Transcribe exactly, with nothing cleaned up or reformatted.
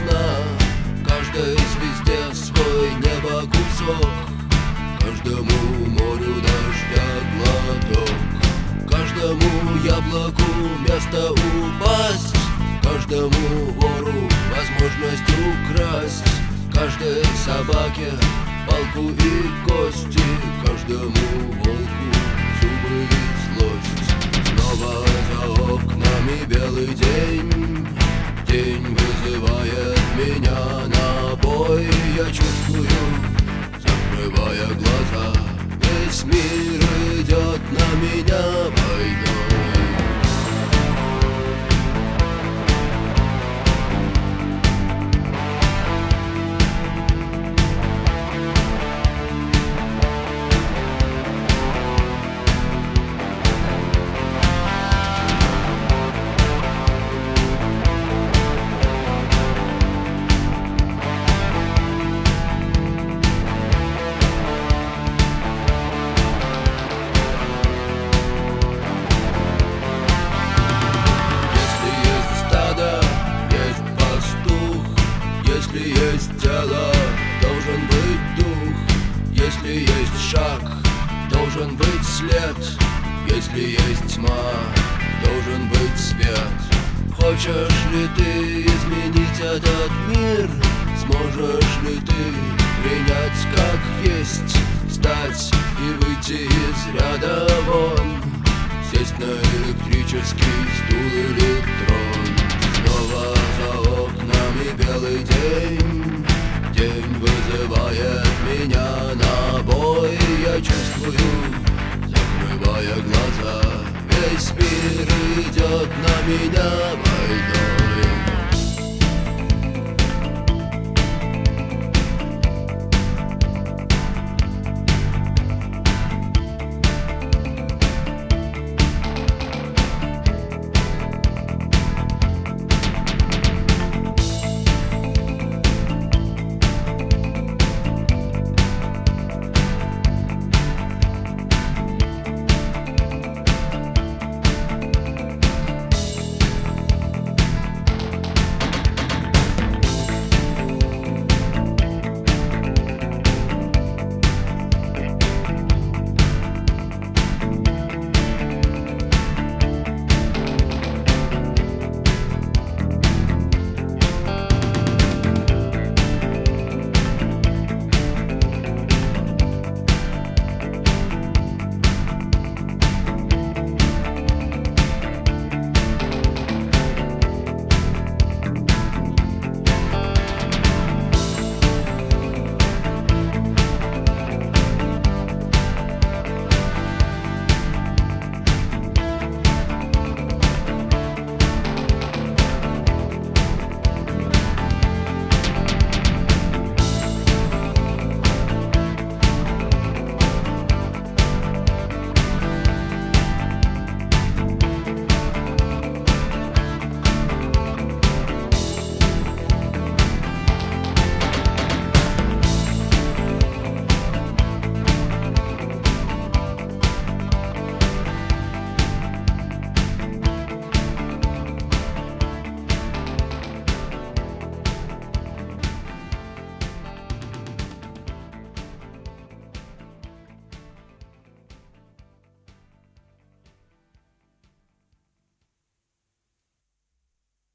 окна, каждой звезде свой небо кусок, каждому морю дождя глоток, каждому яблоку место упасть, каждому вору возможность украсть, каждой собаке палку и кости, каждому волку зубы и злость. Снова за окнами белый день, день вызывает меня на бой. Я чувствую, закрывая глаза, весь мир идет на меня войной. Если есть тело, должен быть дух. Если есть шаг, должен быть след. Если есть тьма, должен быть свет. Хочешь ли ты изменить этот мир? Сможешь ли ты принять как есть? Встать и выйти из ряда вон, сесть на электрический стул или трон. Снова за окнами белый день, день вызывает меня на бой. Я чувствую, закрывая глаза, весь мир идет на меня войной.